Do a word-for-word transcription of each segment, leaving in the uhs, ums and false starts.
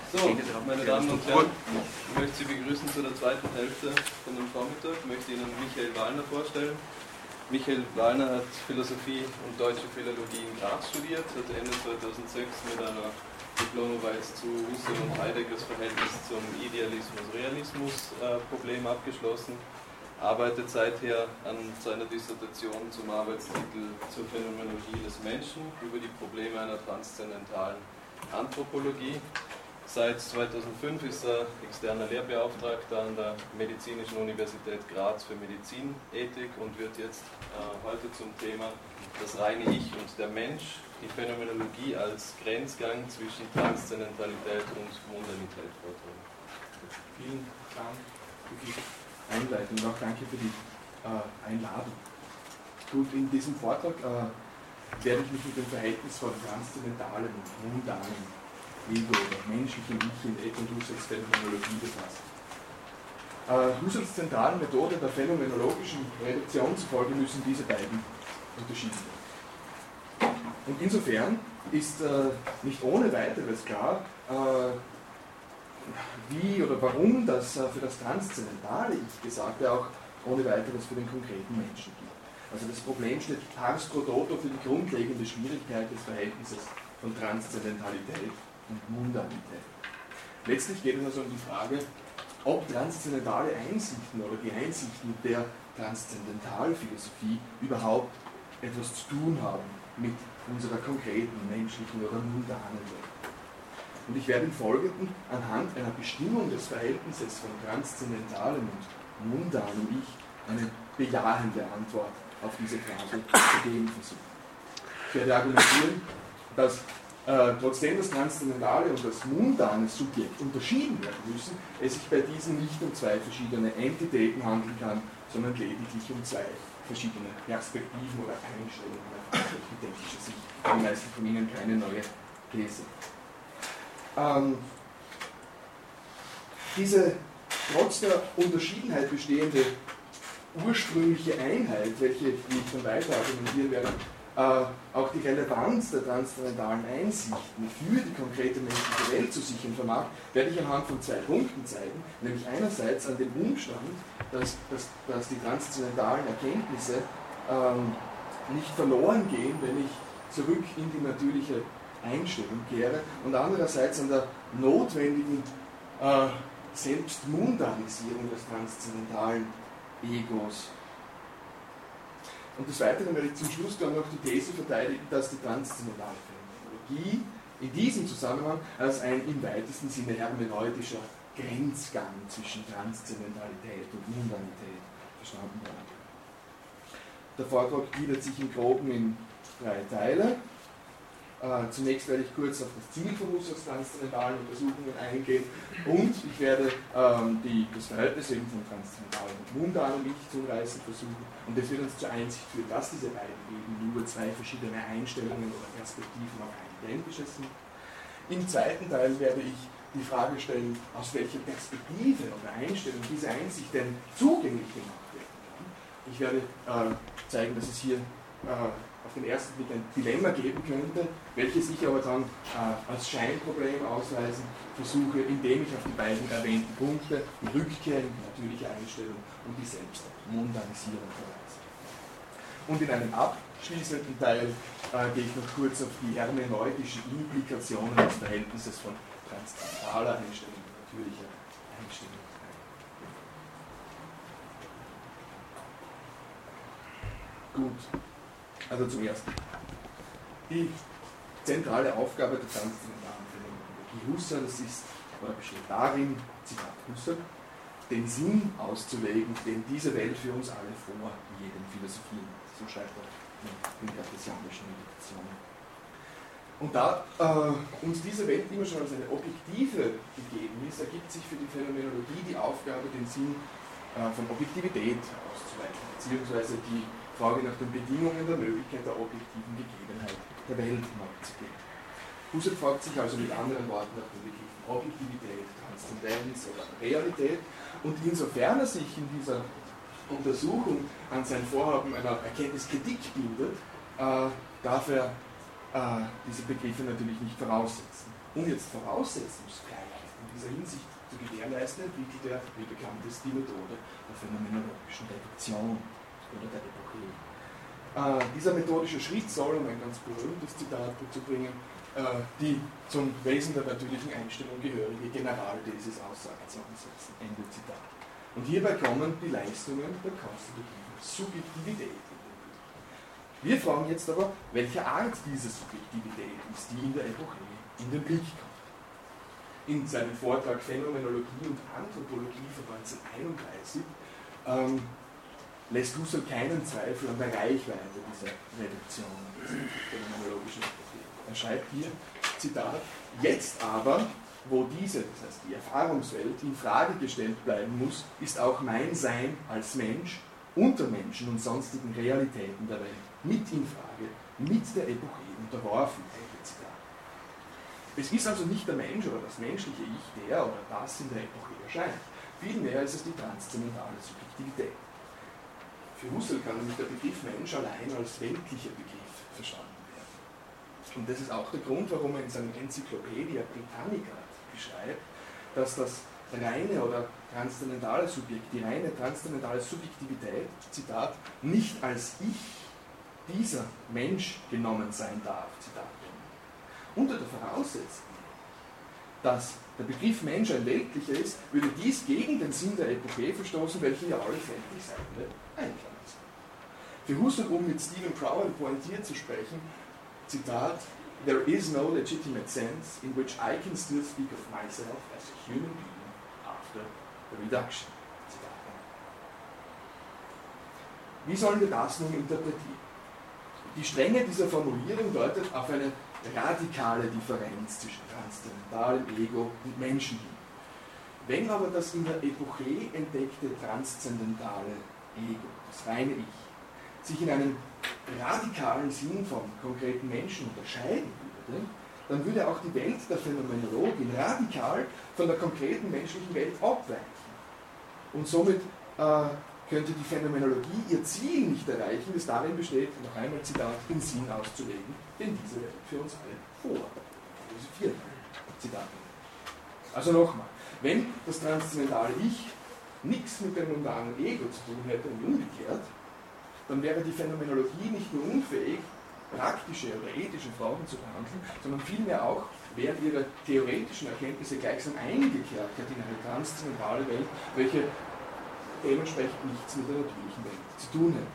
So, meine Damen und Herren, ich möchte Sie begrüßen zu der zweiten Hälfte von dem Vormittag. Ich möchte Ihnen Michael Wallner vorstellen. Michael Wallner hat Philosophie und Deutsche Philologie in Graz studiert, hat Ende zweitausendsechs mit einer Diplomarbeit zu Husserl und Heideggers Verhältnis zum Idealismus-Realismus-Problem abgeschlossen, arbeitet seither an seiner Dissertation zum Arbeitstitel zur Phänomenologie des Menschen über die Probleme einer transzendentalen Anthropologie. Seit zweitausendfünf ist er externer Lehrbeauftragter an der Medizinischen Universität Graz für Medizinethik und wird jetzt äh, heute zum Thema das reine Ich und der Mensch, die Phänomenologie als Grenzgang zwischen Transzendentalität und Mundanität vortragen. Vielen Dank für die Einleitung und auch danke für die äh, Einladung. Gut, in diesem Vortrag äh, werde ich mich mit dem Verhältnis von transzendentalen und mundanen Ego oder menschlichem Ich in Ed und Husserls Phänomenologie befassen. Äh, Husserls zentralen Methode der phänomenologischen Reduktion zufolge müssen diese beiden unterschieden werden. Und insofern ist äh, nicht ohne weiteres klar, äh, wie oder warum das äh, für das transzendentale Ich Gesagte auch ohne weiteres für den konkreten Menschen gilt. Also das Problem steht pars pro toto für die grundlegende Schwierigkeit des Verhältnisses von Transzendentalität und Mundanität. Letztlich geht es also um die Frage, ob transzendentale Einsichten oder die Einsichten der Transzendentalphilosophie überhaupt etwas zu tun haben mit unserer konkreten menschlichen oder mundanen Welt. Und ich werde im Folgenden anhand einer Bestimmung des Verhältnisses von transzendentalem und mundanem Ich eine bejahende Antwort auf diese Frage zu geben versuchen. Ich werde argumentieren, dass Äh, trotzdem das transzendentale und das mundane Subjekt unterschieden werden müssen, es sich bei diesen nicht um zwei verschiedene Entitäten handeln kann, sondern lediglich um zwei verschiedene Perspektiven oder Einstellungen auf architektischer Sicht. Die meisten von Ihnen keine neue These. Ähm, diese trotz der Unterschiedenheit bestehende ursprüngliche Einheit, welche, wie ich dann weiter argumentieren werde, Äh, auch die Relevanz der transzendentalen Einsichten für die konkrete menschliche Welt zu sichern vermag, werde ich anhand von zwei Punkten zeigen, nämlich einerseits an dem Umstand, dass, dass, dass die transzendentalen Erkenntnisse ähm, nicht verloren gehen, wenn ich zurück in die natürliche Einstellung kehre, und andererseits an der notwendigen äh, Selbstmundanisierung des transzendentalen Egos. Und des Weiteren werde ich zum Schluss dann noch die These verteidigen, dass die transzendentale Phänomenologie in diesem Zusammenhang als ein im weitesten Sinne hermeneutischer Grenzgang zwischen Transzendentalität und Mundanität verstanden werden kann. Der Vortrag gliedert sich im Groben in drei Teile. Äh, zunächst werde ich kurz auf das Ziel von Husserls transzendentalen Untersuchungen eingehen und ich werde ähm, die, das Verhältnis eben von transzendentalen und mundanem Ich zu reißen versuchen, und das wird uns zur Einsicht führen, dass diese beiden eben nur zwei verschiedene Einstellungen oder Perspektiven auf ein identisches sind. Im zweiten Teil werde ich die Frage stellen, aus welcher Perspektive oder Einstellung diese Einsicht denn zugänglich gemacht werden kann. Ich werde äh, zeigen, dass es hier äh, auf den ersten Blick ein Dilemma geben könnte, welches ich aber dann äh, als Scheinproblem ausweisen versuche, indem ich auf die beiden erwähnten Punkte, die Rückkehr in die natürliche Einstellung und die Selbstmundanisierung verweise. Und in einem abschließenden Teil äh, gehe ich noch kurz auf die hermeneutischen Implikationen des Verhältnisses von transzendentaler Einstellung und natürlicher Einstellung ein. Gut. Also zum Ersten. Die zentrale Aufgabe der transzendentalen Phänomenologie Husserls ist, oder besteht darin, Zitat Husserl, den Sinn auszulegen, den diese Welt für uns alle vor jedem Philosophien hat. So schreibt er in kartesianischen Meditationen. Und da äh, uns diese Welt immer schon als eine objektive gegeben ist, ergibt sich für die Phänomenologie die Aufgabe, den Sinn äh, von Objektivität auszuleiten, beziehungsweise die Frage nach den Bedingungen der Möglichkeit der objektiven Gegebenheit der Welt nachzugehen. Husserl fragt sich also mit anderen Worten nach den Begriffen Objektivität, Transzendenz oder Realität, und insofern er sich in dieser Untersuchung an sein Vorhaben einer Erkenntniskritik bindet, äh, darf er äh, diese Begriffe natürlich nicht voraussetzen. Unyetztvoraussetzungsgleich In dieser Hinsicht zu gewährleisten, entwickelt er, wie bekannt ist, die Methode der phänomenologischen Reduktion oder der Epoche. Äh, dieser methodische Schritt soll, um ein ganz berühmtes Zitat zu bringen, äh, die zum Wesen der natürlichen Einstellung gehörige Generalthesis aussagt zusammensetzen. Ende Zitat. Und hierbei kommen die Leistungen der konstitutiven Subjektivität. Wir fragen jetzt aber, welche Art diese Subjektivität ist, die in der Epoche in den Blick kommt. In seinem Vortrag Phänomenologie und Anthropologie von neunzehnhunderteinunddreißig ähm, lässt Husserl keinen Zweifel an der Reichweite dieser Reduktion dieser phänomenologischen Epoche. Er schreibt hier, Zitat, jetzt aber, wo diese, das heißt die Erfahrungswelt, in Frage gestellt bleiben muss, ist auch mein Sein als Mensch unter Menschen und sonstigen Realitäten der Welt mit in Frage, mit der Epoche unterworfen. Es ist also nicht der Mensch oder das menschliche Ich, der oder das in der Epoche erscheint. Vielmehr ist es die transzendentale Subjektivität. Für Husserl kann nämlich der Begriff Mensch allein als weltlicher Begriff verstanden werden. Und das ist auch der Grund, warum er in seinem Enzyklopädia Britannica beschreibt, dass das reine oder transzendentale Subjekt, die reine transzendentale Subjektivität, Zitat, nicht als Ich, dieser Mensch genommen sein darf, Zitat. Unter der Voraussetzung, dass der Begriff Mensch ein weltlicher ist, würde dies gegen den Sinn der Epoche verstoßen, welche ja alle weltlich Seiende einklammern sind. Für Husserl, um mit Stephen Crowell pointiert zu sprechen, Zitat, there is no legitimate sense in which I can still speak of myself as a human being after the reduction. Zitat. Wie sollen wir das nun interpretieren? Die Strenge dieser Formulierung deutet auf eine radikale Differenz zwischen transzendentalem Ego und Menschen hin. Wenn aber das in der Epoche entdeckte transzendentale Ego, das reine Ich, sich in einem radikalen Sinn vom konkreten Menschen unterscheiden würde, dann würde auch die Welt der Phänomenologin radikal von der konkreten menschlichen Welt abweichen. Und somit äh, könnte die Phänomenologie ihr Ziel nicht erreichen, das darin besteht, noch einmal Zitat, den Sinn auszulegen, den diese Welt für uns alle vorphilosophiert. Zitat. Also nochmal, wenn das transzendentale Ich nichts mit dem mundanen Ego zu tun hätte und umgekehrt, dann wäre die Phänomenologie nicht nur unfähig, praktische oder ethische Fragen zu behandeln, sondern vielmehr auch, wären ihre theoretischen Erkenntnisse gleichsam eingekerkert in eine transzendentale Welt, welche dementsprechend nichts mit der natürlichen Welt zu tun hat.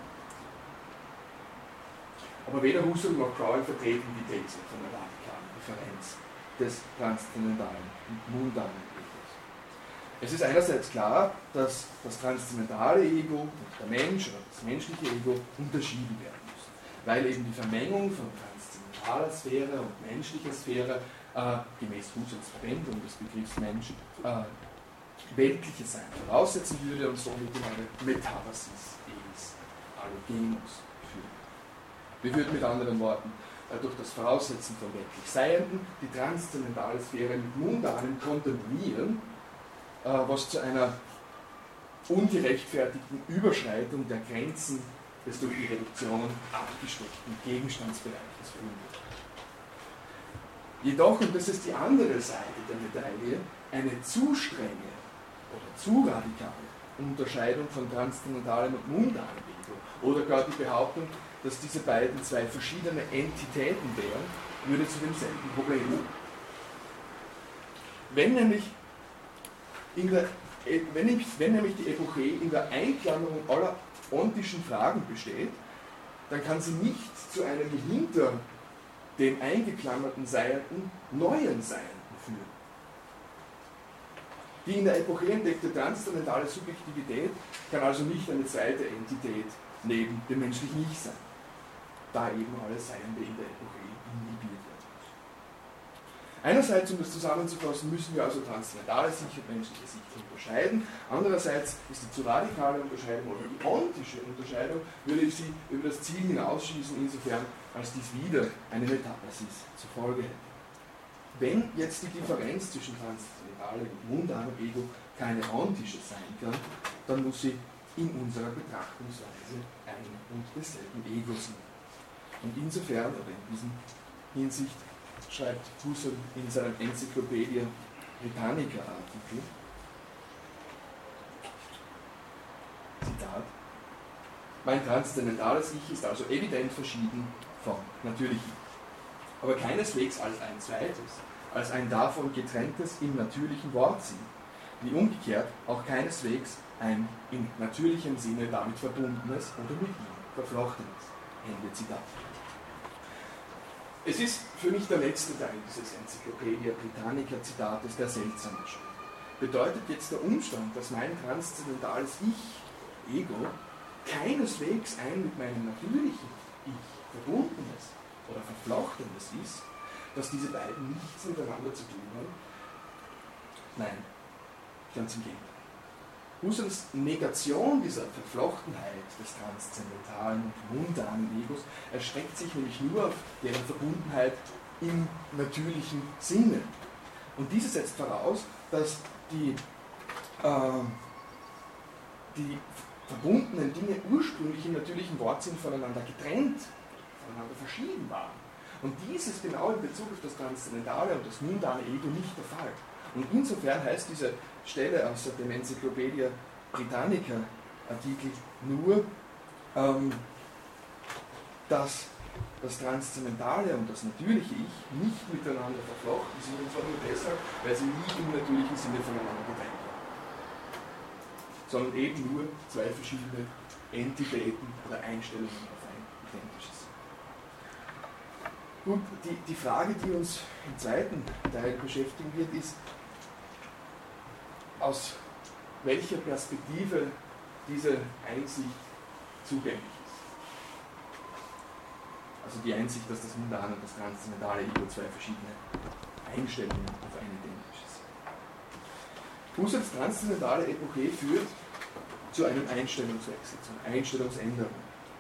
Aber weder Husserl noch Crowell vertreten die These von der radikalen Differenz des transzendentalen und mundanen Egos. Es ist einerseits klar, dass das transzendentale Ego und der Mensch oder das menschliche Ego unterschieden werden müssen, weil eben die Vermengung von transzendentaler Sphäre und menschlicher Sphäre äh, gemäß Husserls Verwendung des Begriffs Mensch äh, weltliches Sein voraussetzen würde und somit in eine Metabasis eis Allogenus führen. Wir würden mit anderen Worten äh, durch das Voraussetzen von weltlich Seienden die transzendentale Sphäre mit Mundanem kontaminieren, äh, was zu einer ungerechtfertigten Überschreitung der Grenzen des durch die Reduktion abgesteckten Gegenstandsbereiches führen wird. Jedoch, und das ist die andere Seite der Medaille, eine zu strenge oder zu radikale Unterscheidung von transzendentalem und mundanem Ego oder gar die Behauptung, dass diese beiden zwei verschiedene Entitäten wären, würde zu demselben Problem führen. Wenn nämlich, in der, wenn, nämlich, wenn nämlich die Epoche in der Einklammerung aller ontischen Fragen besteht, dann kann sie nicht zu einem hinter dem eingeklammerten Seienden neuen Seienden führen. Die in der Epoche entdeckte transzendentale Subjektivität kann also nicht eine zweite Entität neben dem menschlichen Ich sein, da eben alles Seiende in der Epoche inhibiert werden muss. Einerseits, um das zusammenzufassen, müssen wir also transzendentale Sicht und menschliche Sicht unterscheiden. Andererseits ist die zu radikale Unterscheidung oder die ontische Unterscheidung, würde ich sie über das Ziel hinausschießen, insofern als dies wieder eine Metabasis zur Folge hätte. Wenn jetzt die Differenz zwischen transzendentalem und mundanem Ego keine ontische sein kann, dann muss sie in unserer Betrachtungsweise ein und desselben Ego sein. Und insofern, oder in diesem Hinsicht, schreibt Husserl in seinem Enzyklopädia Britannica-Artikel. Zitat. Mein transzendentales Ich ist also evident verschieden vom natürlichen, aber keineswegs als ein zweites, als ein davon getrenntes im natürlichen Wortsinn, wie umgekehrt auch keineswegs ein in natürlichem Sinne damit verbundenes oder mit ihm verflochtenes. Ende Zitat. Es ist für mich der letzte Teil dieses Enzyklopädia Britannica Zitates der seltsame schon. Bedeutet jetzt der Umstand, dass mein transzendentales Ich, Ego, keineswegs ein mit meinem natürlichen Ich verbundenes oder verflochtenes ist, dass diese beiden nichts miteinander zu tun haben? Nein, ganz im Gegenteil. Husserls Negation dieser Verflochtenheit des transzendentalen und mundanen Egos erstreckt sich nämlich nur auf deren Verbundenheit im natürlichen Sinne. Und diese setzt voraus, dass die, äh, die verbundenen Dinge ursprünglich im natürlichen Wortsinn voneinander getrennt, voneinander verschieden waren. Und dies ist genau in Bezug auf das transzendentale und das mundane Ego nicht der Fall. Und insofern heißt diese Stelle aus dem Enzyklopädia Britannica Artikel nur, ähm, dass das transzendentale und das natürliche Ich nicht miteinander verflochten sind, und zwar nur deshalb, weil sie nie im natürlichen Sinne voneinander getrennt waren, sondern eben nur zwei verschiedene Entitäten oder Einstellungen auf ein identisches. Gut, die, die Frage, die uns im zweiten Teil beschäftigen wird, ist, aus welcher Perspektive diese Einsicht zugänglich ist. Also die Einsicht, dass das Mundane und das Transzendentale Ego zwei verschiedene Einstellungen auf ein identisches sind. Husserls transzendentale Epoche führt zu einem Einstellungswechsel, zu einer Einstellungsänderung.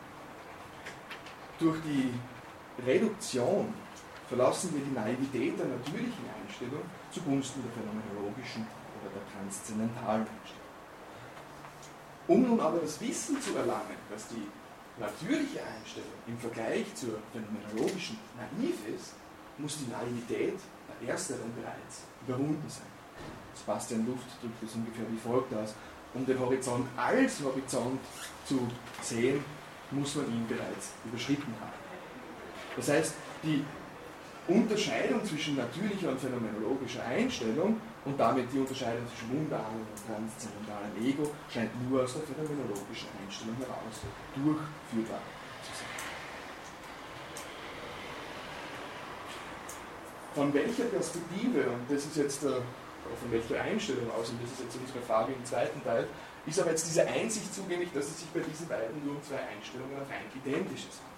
Durch die Reduktion verlassen wir die Naivität der natürlichen Einstellung zugunsten der phänomenologischen oder der transzendentalen Einstellung. Um nun aber das Wissen zu erlangen, dass die natürliche Einstellung im Vergleich zur phänomenologischen naiv ist, muss die Naivität der ersteren bereits überwunden sein. Sebastian Luft drückt es ungefähr wie folgt aus: Um den Horizont als Horizont zu sehen, muss man ihn bereits überschritten haben. Das heißt, die Unterscheidung zwischen natürlicher und phänomenologischer Einstellung und damit die Unterscheidung zwischen mundanem und transzendentalen Ego scheint nur aus der phänomenologischen Einstellung heraus durchführbar zu sein. Von welcher Perspektive, und das ist jetzt der, von welcher Einstellung aus, und das ist jetzt unsere Frage im zweiten Teil, ist aber jetzt diese Einsicht zugänglich, dass es sich bei diesen beiden nur um zwei Einstellungen auf ein identisches handelt.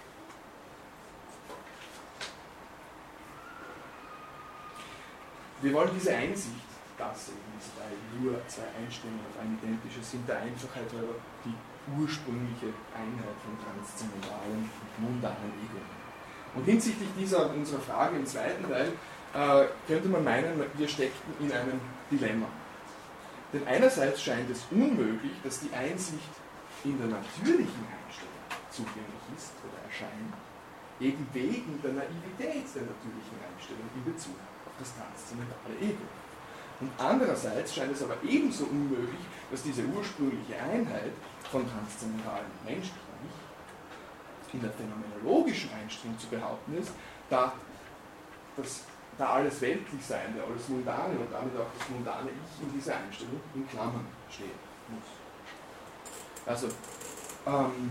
Wir wollen diese Einsicht, dass eben diese beiden nur zwei Einstellungen auf ein identisches sind, der Einfachheit halber die ursprüngliche Einheit von transzendentalem und mundanem Ego. Und hinsichtlich dieser unserer Frage im zweiten Teil äh, könnte man meinen, wir steckten in einem Dilemma. Denn einerseits scheint es unmöglich, dass die Einsicht in der natürlichen Einstellung zugänglich ist oder erscheint, eben wegen der Naivität der natürlichen Einstellung in Bezug auf das transzendentale Ego. Und andererseits scheint es aber ebenso unmöglich, dass diese ursprüngliche Einheit von transzendentalem menschlichen Ich in der phänomenologischen Einstellung zu behaupten ist, da, das, da alles Weltlichseiende, alles Mundane und damit auch das mundane Ich in dieser Einstellung in Klammern stehen muss. Also, ähm,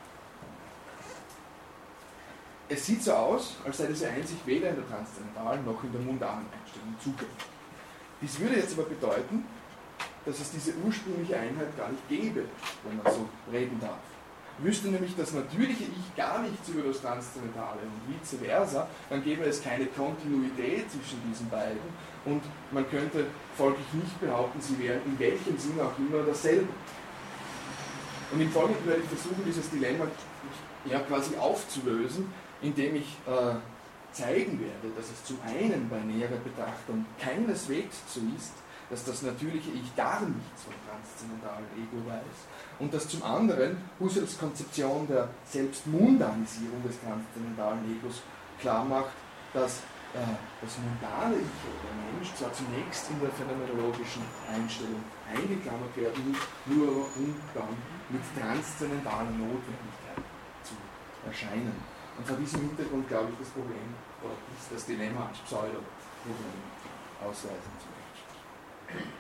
es sieht so aus, als sei diese Einsicht weder in der transzendentalen noch in der mundanen Einstellung zugänglich. Dies würde jetzt aber bedeuten, dass es diese ursprüngliche Einheit gar nicht gäbe, wenn man so reden darf. Wüsste nämlich das natürliche Ich gar nichts über das Transzendentale und vice versa, dann gäbe es keine Kontinuität zwischen diesen beiden und man könnte folglich nicht behaupten, sie wären in welchem Sinne auch immer dasselbe. Und im Folgenden werde ich versuchen, dieses Dilemma ja quasi aufzulösen, indem ich äh, zeigen werde, dass es zum einen bei näherer Betrachtung keineswegs so ist, dass das natürliche Ich gar nichts vom transzendentalen Ego weiß und dass zum anderen Husserls Konzeption der Selbstmundanisierung des transzendentalen Egos klar macht, dass das mundane Ich oder der Mensch zwar zunächst in der phänomenologischen Einstellung eingeklammert werden, nur um dann mit transzendentaler Notwendigkeit zu erscheinen. Und vor diesem Hintergrund glaube ich das Problem oder ist das Dilemma als Pseudo-Problem ausweisen zu können.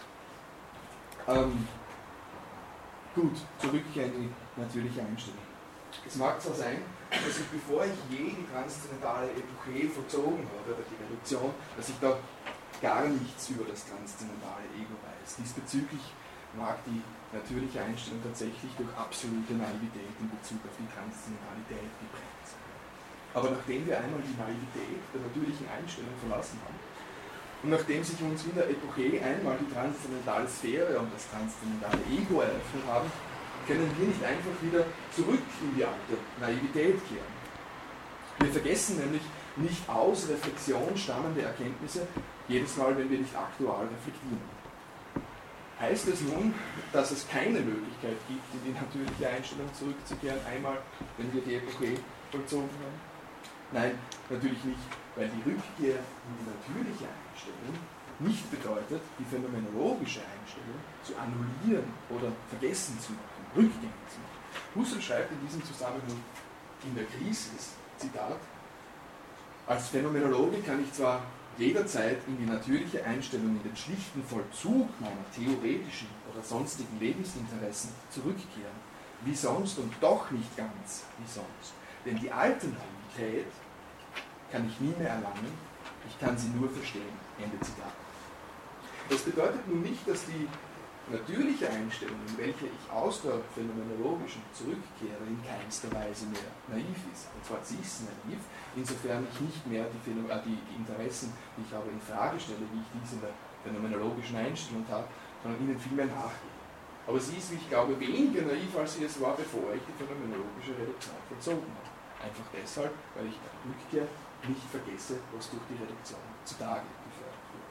Ähm, gut, zurück in die natürliche Einstellung. Es mag zwar sein, dass ich, bevor ich je die transzendentale Epoche vollzogen habe, oder die Reduktion, dass ich da gar nichts über das transzendentale Ego weiß. Diesbezüglich mag die natürliche Einstellung tatsächlich durch absolute Naivität in Bezug auf die Transzendentalität geprägt sein. Aber nachdem wir einmal die Naivität der natürlichen Einstellung verlassen haben und nachdem sich uns in der Epoche einmal die transzendentale Sphäre und das transzendentale Ego eröffnet haben, können wir nicht einfach wieder zurück in die alte Naivität kehren. Wir vergessen nämlich nicht aus Reflexion stammende Erkenntnisse jedes Mal, wenn wir nicht aktual reflektieren. Heißt es nun, dass es keine Möglichkeit gibt, in die natürliche Einstellung zurückzukehren, einmal, wenn wir die Epoche vollzogen haben? Nein, natürlich nicht, weil die Rückkehr in die natürliche Einstellung nicht bedeutet, die phänomenologische Einstellung zu annullieren oder vergessen zu machen, rückgängig zu machen. Husserl schreibt in diesem Zusammenhang in der Krisis, Zitat, als Phänomenologe kann ich zwar jederzeit in die natürliche Einstellung, in den schlichten Vollzug meiner theoretischen oder sonstigen Lebensinteressen zurückkehren, wie sonst und doch nicht ganz wie sonst. Denn die alte Naivität kann ich nie mehr erlangen, ich kann sie nur verstehen. Ende Zitat. Das bedeutet nun nicht, dass die natürliche Einstellung, in welche ich aus der phänomenologischen zurückkehre, in keinster Weise mehr naiv ist. Und zwar sie ist naiv, insofern ich nicht mehr die, Phänom- äh, die Interessen, die ich aber in Frage stelle, wie ich dies in der phänomenologischen Einstellung habe, sondern ihnen vielmehr nachgehe. Aber sie ist, wie ich glaube, weniger naiv, als sie es war, bevor ich die phänomenologische Reduktion vollzogen habe. Einfach deshalb, weil ich bei der Rückkehr nicht vergesse, was durch die Reduktion zutage gefördert wird.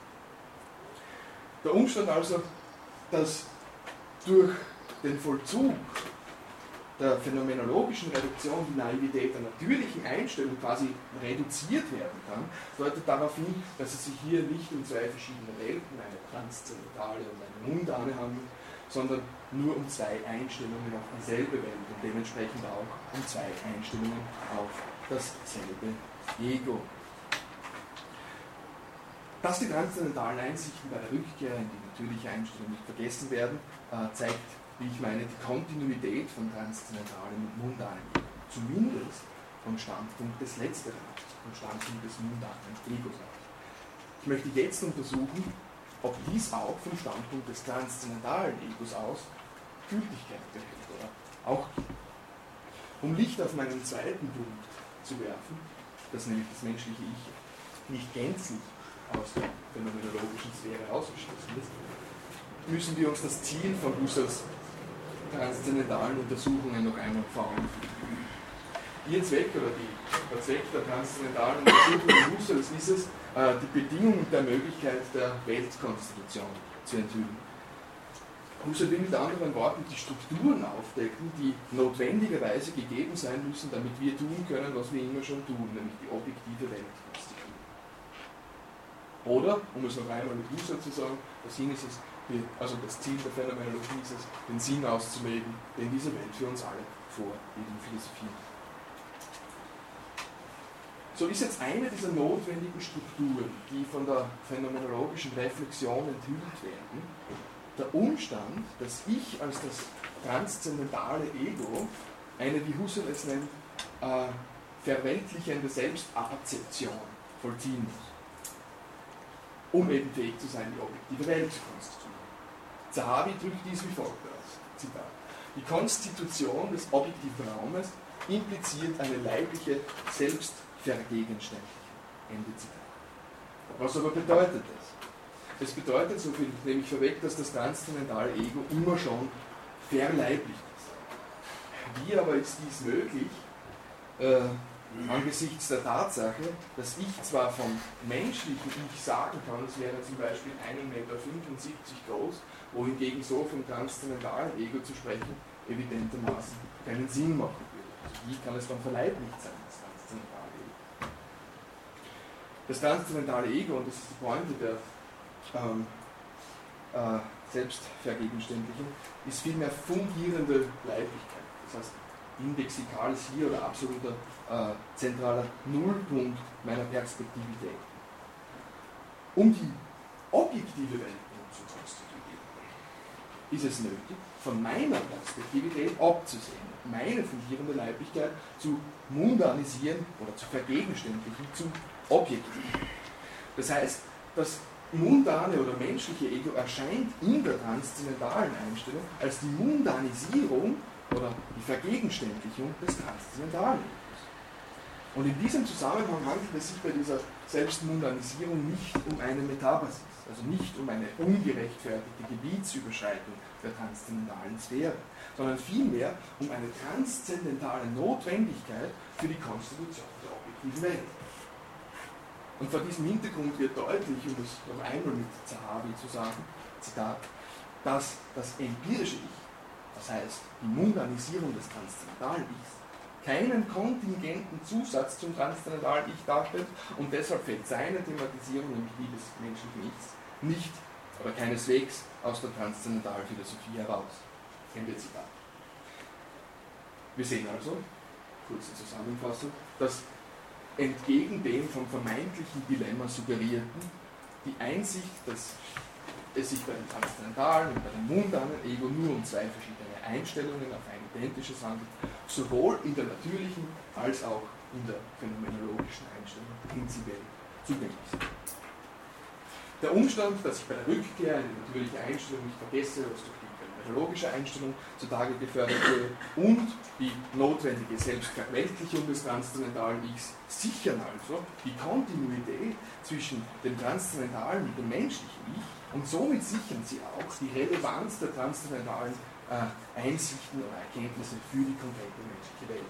Der Umstand also, dass durch den Vollzug der phänomenologischen Reduktion die Naivität der natürlichen Einstellung quasi reduziert werden kann, deutet darauf hin, dass es sich hier nicht um zwei verschiedene Welten, eine transzendentale und eine mundane handelt, sondern nur um zwei Einstellungen auf dieselbe Welt und dementsprechend auch um zwei Einstellungen auf dasselbe Ego. Dass die transzendentalen Einsichten bei der Rückkehr in die natürliche Einstellung nicht vergessen werden, äh, zeigt, wie ich meine, die Kontinuität von transzendentalen und mundanen Ego. Zumindest vom Standpunkt des Letzteren, vom Standpunkt des mundanen Egos. Ich möchte jetzt untersuchen, ob dies auch vom Standpunkt des transzendentalen Egos aus Gültigkeit behält oder auch gibt. Um Licht auf meinen zweiten Punkt zu werfen, dass nämlich das menschliche Ich nicht gänzlich aus der phänomenologischen Sphäre ausgeschlossen ist, müssen wir uns das Ziel von Husserls transzendentalen Untersuchungen noch einmal vor Augen führen. Ihr Zweck oder die, der Zweck der transzendentalen Untersuchungen Husserls ist es, die Bedingungen der Möglichkeit der Weltkonstitution zu enthüllen. Husserl will mit anderen Worten die Strukturen aufdecken, die notwendigerweise gegeben sein müssen, damit wir tun können, was wir immer schon tun, nämlich die objektive Welt konstituieren. Oder, um es noch einmal mit Husserl zu sagen, das Sinn ist es, also das Ziel der Phänomenologie ist es, den Sinn auszulegen, den diese Welt für uns alle vorleben, Philosophie. So ist jetzt eine dieser notwendigen Strukturen, die von der phänomenologischen Reflexion enthüllt werden, der Umstand, dass ich als das transzendentale Ego eine, wie Husserl es nennt, äh, verweltlichende Selbstabzeption vollziehen muss, um eben fähig zu sein, die objektive Welt zu konstituieren. Zahavi drückt dies wie folgt aus, Zitat: Die Konstitution des objektiven Raumes impliziert eine leibliche Selbstvergegenständlichung. Ende Zitat. Was aber bedeutet das? Es bedeutet, so viel nehme ich vorweg, dass das transzendentale Ego immer schon verleiblicht ist. Wie aber ist dies möglich, äh, angesichts der Tatsache, dass ich zwar vom menschlichen Ich sagen kann, es wäre zum Beispiel ein Meter fünfundsiebzig groß, wohingegen so vom transzendentalen Ego zu sprechen, evidentermaßen keinen Sinn machen würde. Also wie kann es dann verleiblicht sein, das transzendentale Ego? Das transzendentale Ego, und das ist die Pointe der ähm, äh, Selbstvergegenständlichung, ist vielmehr fungierende Leiblichkeit. Das heißt, indexikal ist hier oder absoluter äh, zentraler Nullpunkt meiner Perspektivität. Um die objektive Welt zu konstituieren, ist es nötig, von meiner Perspektivität abzusehen, meine fungierende Leiblichkeit zu mundanisieren oder zu vergegenständlichen, zu objektivieren. Das heißt, das mundane oder menschliche Ego erscheint in der transzendentalen Einstellung als die Mundanisierung oder die Vergegenständlichung des transzendentalen Egos. Und in diesem Zusammenhang handelt es sich bei dieser Selbstmundanisierung nicht um eine Metabasis, also nicht um eine ungerechtfertigte Gebietsüberschreitung der transzendentalen Sphäre, sondern vielmehr um eine transzendentale Notwendigkeit für die Konstitution der objektiven Welt. Und vor diesem Hintergrund wird deutlich, um es noch einmal mit Zahavi zu sagen, Zitat, dass das empirische Ich, das heißt die Mundanisierung des transzendentalen Ichs, keinen kontingenten Zusatz zum transzendentalen Ich darstellt und deshalb fällt seine Thematisierung, nämlich die des menschlichen Ichs, nicht oder keineswegs aus der transzendentalen Philosophie heraus. Ende Zitat. Wir sehen also, kurze Zusammenfassung, dass entgegen dem vom vermeintlichen Dilemma suggerierten, die Einsicht, dass es sich bei dem transzendentalen und bei dem mundanen Ego nur um zwei verschiedene Einstellungen auf ein identisches handelt, sowohl in der natürlichen als auch in der phänomenologischen Einstellung prinzipiell zugänglich sind. Der Umstand, dass ich bei der Rückkehr in die natürliche Einstellung nicht vergesse, was durch die phänomenologische Einstellung zutage gefördert wurde, und die notwendige Selbstverweltlichung des transzendentalen Ichs sichern also die Kontinuität zwischen dem transzendentalen und dem menschlichen Ich, und somit sichern sie auch die Relevanz der transzendentalen äh, Einsichten oder Erkenntnisse für die konkrete menschliche Welt.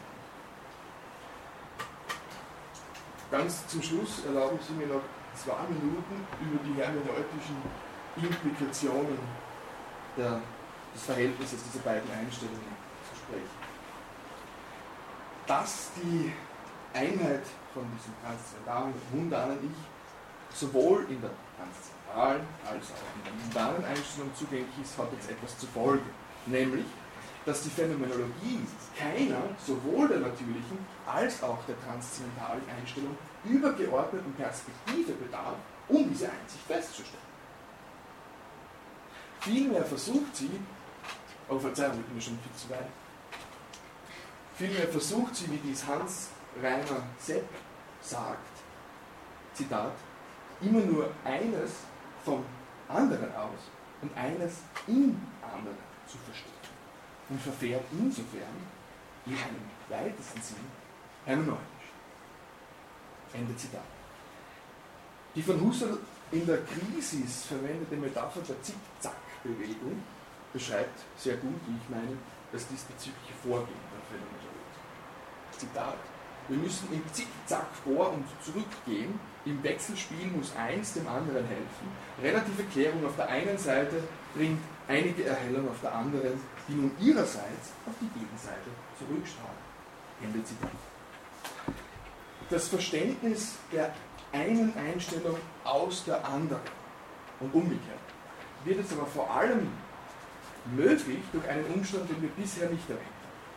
Ganz zum Schluss erlauben Sie mir noch zwei Minuten über die hermeneutischen Implikationen der, des Verhältnisses dieser beiden Einstellungen zu sprechen. Dass die Einheit von diesem transzendentalen und mundanen Ich sowohl in der transzendentalen als auch in der mundanen Einstellung zugänglich ist, hat jetzt etwas zur Folge. Nämlich, dass die Phänomenologie keiner, sowohl der natürlichen als auch der transzendentalen Einstellung, übergeordneten Perspektive bedarf, um diese Einsicht festzustellen. Vielmehr versucht sie, oh Verzeihung, ich bin schon viel zu weit, vielmehr versucht sie, wie dies Hans Rainer Sepp sagt, Zitat, immer nur eines vom anderen aus und eines im anderen zu verstehen und verfährt insofern in einem weitesten Sinn hermeneutisch. Ende Zitat. Die von Husserl in der Krisis verwendete Metapher der Zickzack-Bewegung beschreibt sehr gut, wie ich meine, das diesbezügliche Vorgehen der Phänomenologie. Zitat: Wir müssen im Zickzack vor und zurückgehen, im Wechselspiel muss eins dem anderen helfen. Relative Klärung auf der einen Seite bringt einige Erhellung auf der anderen, die nun ihrerseits auf die Gegenseite zurückstrahlen. Ende Zitat. Das Verständnis der einen Einstellung aus der anderen und umgekehrt wird jetzt aber vor allem möglich durch einen Umstand, den wir bisher nicht erwähnt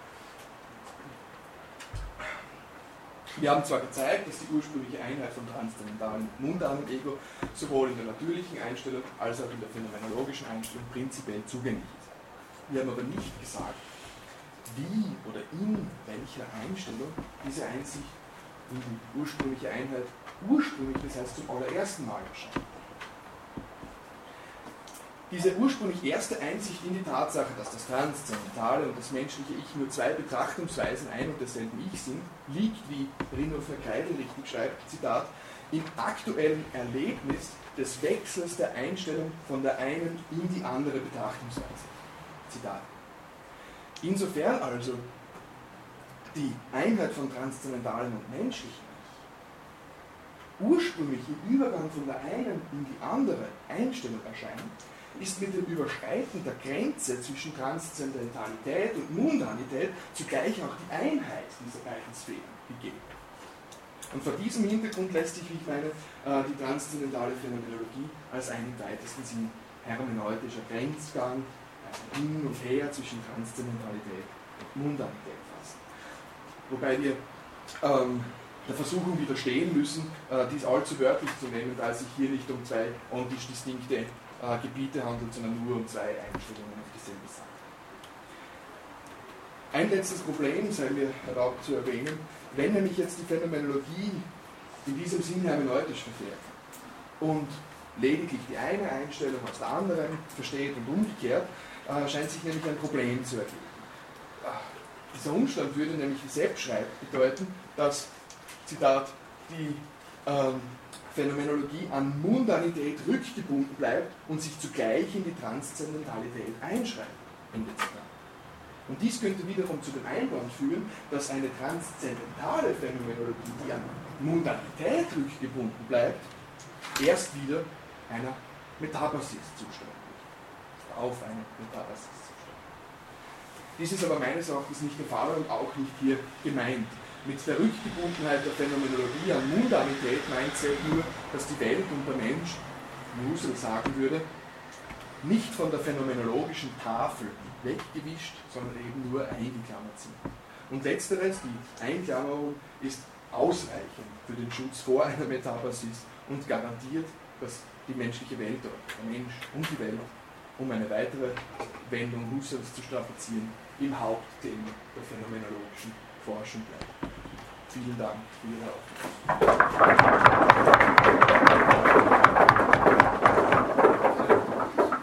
haben. Wir haben zwar gezeigt, dass die ursprüngliche Einheit von transzendentalen und mundanem Ego sowohl in der natürlichen Einstellung als auch in der phänomenologischen Einstellung prinzipiell zugänglich ist. Wir haben aber nicht gesagt, wie oder in welcher Einstellung diese Einsicht in die ursprüngliche Einheit ursprünglich, das heißt zum allerersten Mal erscheint. Diese ursprünglich erste Einsicht in die Tatsache, dass das transzendentale und das menschliche Ich nur zwei Betrachtungsweisen ein und derselben Ich sind, liegt, wie Rinhofer Kreidl richtig schreibt, Zitat, im aktuellen Erlebnis des Wechsels der Einstellung von der einen in die andere Betrachtungsweise. Zitat. Insofern also die Einheit von transzendentalem und menschlichem ursprünglich im Übergang von der einen in die andere Einstellung erscheint, ist mit dem Überschreiten der Grenze zwischen Transzendentalität und Mundanität zugleich auch die Einheit dieser beiden Sphären gegeben. Und vor diesem Hintergrund lässt sich, wie ich meine, die transzendentale Phänomenologie als einen im weitesten Sinn hermeneutischer Grenzgang, ein Hin und Her zwischen Transzendentalität und Mundanität fassen. Wobei wir ähm, der Versuchung widerstehen müssen, äh, dies allzu wörtlich zu nehmen, da es sich hier nicht um zwei ontisch distinkte äh, Gebiete handelt, sondern nur um zwei Einstellungen auf dieselbe Sache. Ein letztes Problem sei mir erlaubt zu erwähnen: Wenn nämlich jetzt die Phänomenologie in diesem Sinn hermeneutisch verfährt und lediglich die eine Einstellung aus der anderen versteht und umgekehrt, äh, scheint sich nämlich ein Problem zu ergeben. Äh, dieser Umstand würde nämlich, wie Sepp schreibt, bedeuten, dass, Zitat, die ähm, Phänomenologie an Mundanität rückgebunden bleibt und sich zugleich in die Transzendentalität einschreibt. Ende Zitat. Und dies könnte wiederum zu dem Einwand führen, dass eine transzendentale Phänomenologie, die an Mundanität rückgebunden bleibt, erst wieder einer Metabasis zustimmen wird. Auf eine Metabasis zustimmen. Dies ist aber meines Erachtens nicht der Fall und auch nicht hier gemeint. Mit der Rückgebundenheit der Phänomenologie an Mundanität meint sie nur, dass die Welt und der Mensch, wie Husserl sagen würde, nicht von der phänomenologischen Tafel weggewischt, sondern eben nur eingeklammert sind. Und letzteres, die Einklammerung, ist ausreichend für den Schutz vor einer Metabasis und garantiert, dass die menschliche Welt, oder der Mensch und die Welt, um eine weitere Wendung Husserls zu strapazieren, im Hauptthema der phänomenologischen Forschung bleibt. Vielen Dank für Ihre Aufmerksamkeit.